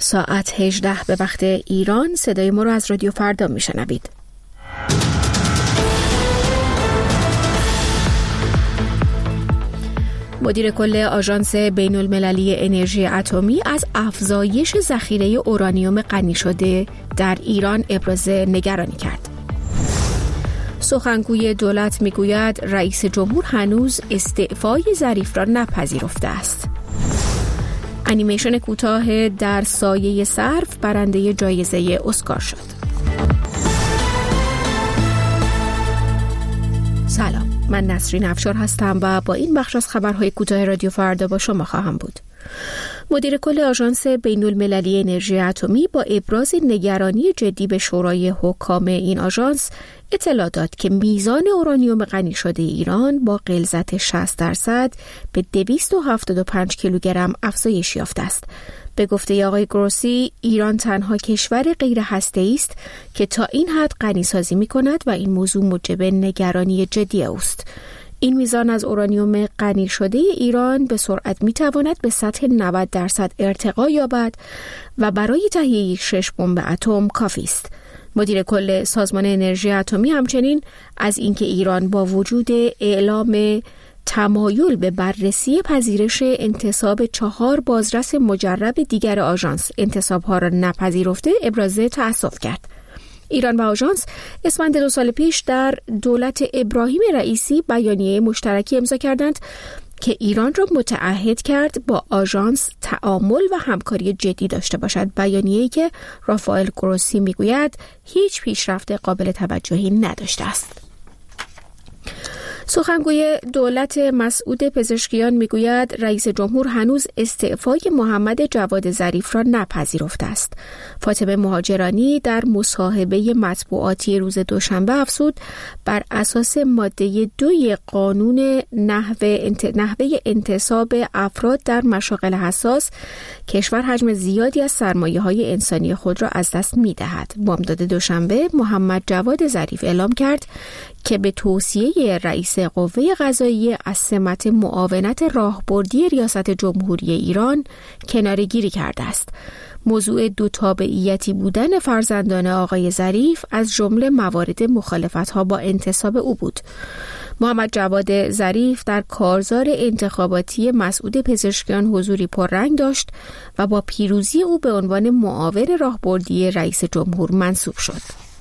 ساعت 18 به وقت ایران. صدای ما رو از رادیو فردا میشنوید. مدیر کل آژانس بین المللی انرژی اتمی از افزایش ذخیره اورانیوم غنی شده در ایران ابراز نگرانی کرد. سخنگوی دولت میگوید رئیس جمهور هنوز استعفای ظریف را نپذیرفته است. انیمیشن کوتاه در سایه صرف برنده جایزه اسکار شد. سلام، من نسرین افشار هستم و با این بخش از خبرهای کوتاه رادیو فردا با شما خواهم بود. مدیر کل آژانس بین المللی انرژی اتمی با ابراز نگرانی جدی به شورای حکام این آژانس اطلاع داد که میزان اورانیوم غنی شده ایران با غلظت 60% به 275 کیلوگرم افزایش یافته است. به گفته آقای گروسی، ایران تنها کشور غیر هسته‌ای است که تا این حد غنی‌سازی می‌کند و این موضوع موجب نگرانی جدی اوست. این میزان از اورانیوم غنی شده ایران به سرعت می‌تواند به سطح 90% ارتقا یابد و برای تهیه 6 بمب اتم کافی است. مدیر کل سازمان انرژی اتمی همچنین از اینکه ایران با وجود اعلام تمایل به بررسی پذیرش انتصاب 4 بازرس مجرب دیگر آژانس انتصاب‌ها را نپذیرفته ابراز تأسف کرد. ایران و آژانس اسفند 2 سال پیش در دولت ابراهیم رئیسی بیانیه مشترکی امضا کردند که ایران را متعهد کرد با آژانس تعامل و همکاری جدی داشته باشد. بیانیه‌ای که رافائل گروسی میگوید هیچ پیشرفت قابل توجهی نداشته است. سخنگوی دولت مسعود پزشکیان میگوید رئیس جمهور هنوز استعفای محمد جواد ظریف را نپذیرفته است. فاطمه مهاجرانی در مصاحبه مطبوعاتی روز دوشنبه افزود بر اساس ماده 2 قانون نحوه انتصاب افراد در مشاغل حساس کشور حجم زیادی از سرمایه‌های انسانی خود را از دست می‌دهد. بامداد دوشنبه محمد جواد ظریف اعلام کرد که به توصیه رئیس قوه قضاییه از سمت معاونت راهبردی ریاست جمهوری ایران کناره‌گیری کرده است. موضوع دو تابعیتی بودن فرزندان آقای ظریف از جمله موارد مخالفت‌ها با انتصاب او بود. محمد جواد ظریف در کارزار انتخاباتی مسعود پزشکیان حضوری پررنگ داشت و با پیروزی او به عنوان معاون راهبردی رئیس جمهور منصوب شد.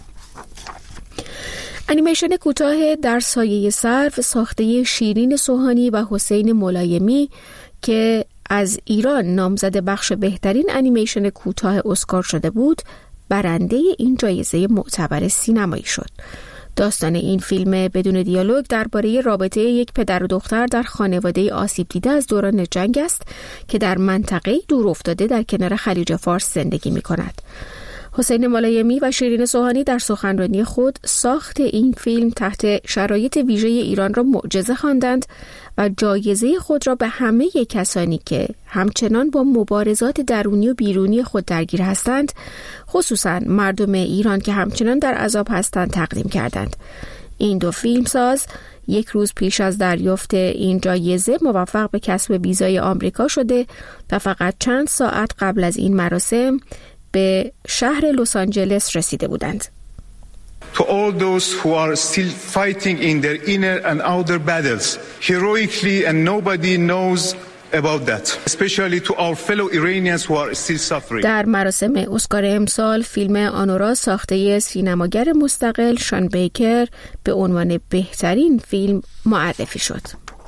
انیمیشن کوتاه در سایه صرف ساخته شیرین سوهانی و حسین ملایمی که از ایران نامزد بخش بهترین انیمیشن کوتاه اسکار شده بود، برنده این جایزه معتبر سینمایی شد. داستان این فیلم بدون دیالوگ درباره رابطه یک پدر و دختر در خانواده آسیب دیده از دوران جنگ است که در منطقه دور افتاده در کنار خلیج فارس زندگی می کند. حسین ملایمی و شیرین سوهانی در سخنرانی خود ساخت این فیلم تحت شرایط ویژه ایران را معجزه خواندند و جایزه خود را به همه کسانی که همچنان با مبارزات درونی و بیرونی خود درگیر هستند، خصوصا مردم ایران که همچنان در عذاب هستند، تقدیم کردند. این دو فیلمساز یک روز پیش از دریافت این جایزه موفق به کسب ویزای آمریکا شده و فقط چند ساعت قبل از این مراسم به شهر لس آنجلس رسیده بودند. To all those who are still fighting in their inner and outer battles heroically and nobody knows about that, especially to our fellow Iranians who are still suffering. در مراسم اسکار امسال فیلم آنورا ساخته سینماگر مستقل شان بیکر به عنوان بهترین فیلم معرفی شد.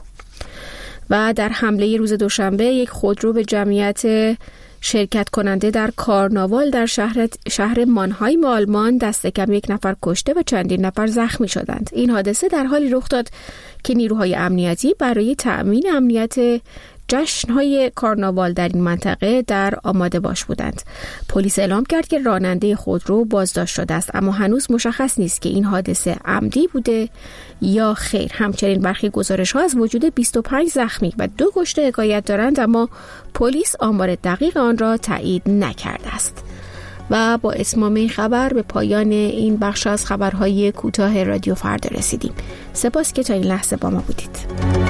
و در حمله روز دوشنبه یک خودرو به جمعیت شرکت کننده در کارناوال در شهر مانهایم آلمان دست کم 1 نفر کشته و چندین نفر زخمی شدند. این حادثه در حالی رخ داد که نیروهای امنیتی برای تأمین امنیت جشن‌های کارناوال در این منطقه در آماده باش بودند. پلیس اعلام کرد که راننده خودرو بازداشت شده است، اما هنوز مشخص نیست که این حادثه عمدی بوده یا خیر. همچنین برخی گزارش‌ها از وجود 25 زخمی و 2 کشته حکایت دارند، اما پلیس آمار دقیق آن را تایید نکرده است. و با اتمام این خبر به پایان این بخش از خبرهای کوتاه رادیو فردا رسیدیم. سپاس که تا این لحظه با ما بودید.